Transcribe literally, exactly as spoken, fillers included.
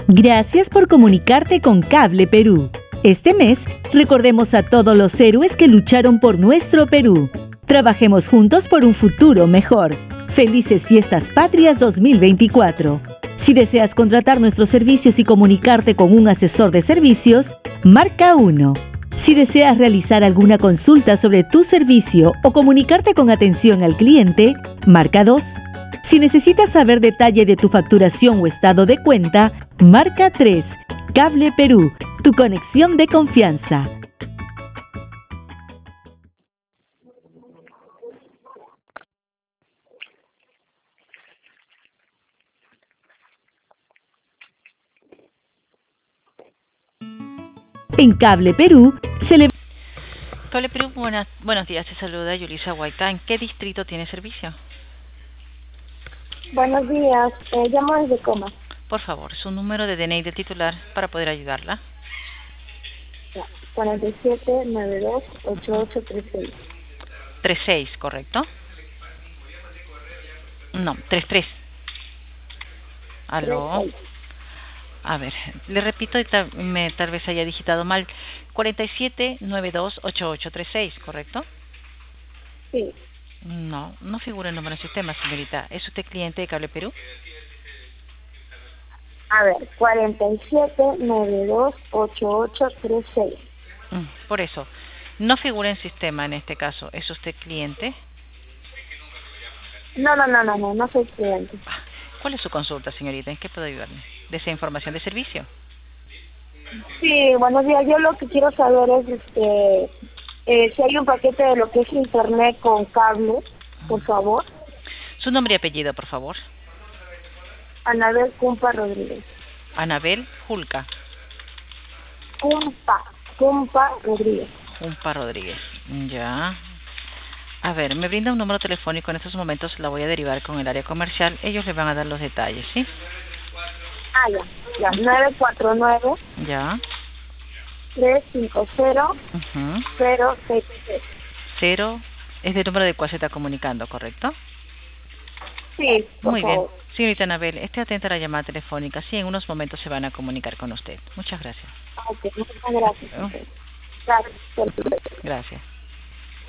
Gracias por comunicarte con Cable Perú. Este mes, recordemos a todos los héroes que lucharon por nuestro Perú. Trabajemos juntos por un futuro mejor. Felices Fiestas Patrias dos mil veinticuatro. Si deseas contratar nuestros servicios y comunicarte con un asesor de servicios, marca uno. Si deseas realizar alguna consulta sobre tu servicio o comunicarte con atención al cliente, marca dos. Si necesitas saber detalle de tu facturación o estado de cuenta, marca tres. Cable Perú, tu conexión de confianza. En Cable Perú, se le... Cable Perú, buenas, buenos días, te saluda Yulisa Huayta. ¿En qué distrito tiene servicio? Buenos días, eh, llamo desde Coma. Por favor, su número de D N I del titular para poder ayudarla. cuarenta y siete, noventa y dos, ochenta y ocho, treinta y seis. treinta y seis, ¿correcto? No, treinta y tres. Aló. A ver, le repito y tal, me, tal vez haya digitado mal. cuarenta y siete, noventa y dos, ochenta y ocho, treinta y seis, ¿correcto? Sí. No, no figura el número en el sistema, señorita. ¿Es usted cliente de Cable Perú? A ver, cuarenta y siete, noventa y dos, ochenta y ocho, treinta y seis. Mm, por eso, no figura en sistema en este caso. ¿Es usted cliente? No, no, no, no, no, no soy cliente. ¿Cuál es su consulta, señorita? ¿En qué puedo ayudarle? ¿Desea información de servicio? Sí, buenos días. Yo lo que quiero saber es este, eh, si hay un paquete de lo que es internet con cable, por favor. Su nombre y apellido, por favor. Anabel Cumpa Rodríguez. Anabel Julca. Cumpa, Cumpa Rodríguez. Cumpa Rodríguez. Ya. A ver, me brinda un número telefónico. En estos momentos la voy a derivar con el área comercial. Ellos le van a dar los detalles, ¿sí? Ah, ya. Ya, nueve cuatro nueve. Ya. tres cinco cero, Uh-huh. cero seis seis. Cero. Es el número de cual se está comunicando, ¿correcto? Sí, por Muy favor. bien. Señorita Anabel, esté atenta a la llamada telefónica. Sí, en unos momentos se van a comunicar con usted. Muchas gracias. Ok, muchas gracias. Oh. Gracias. Gracias.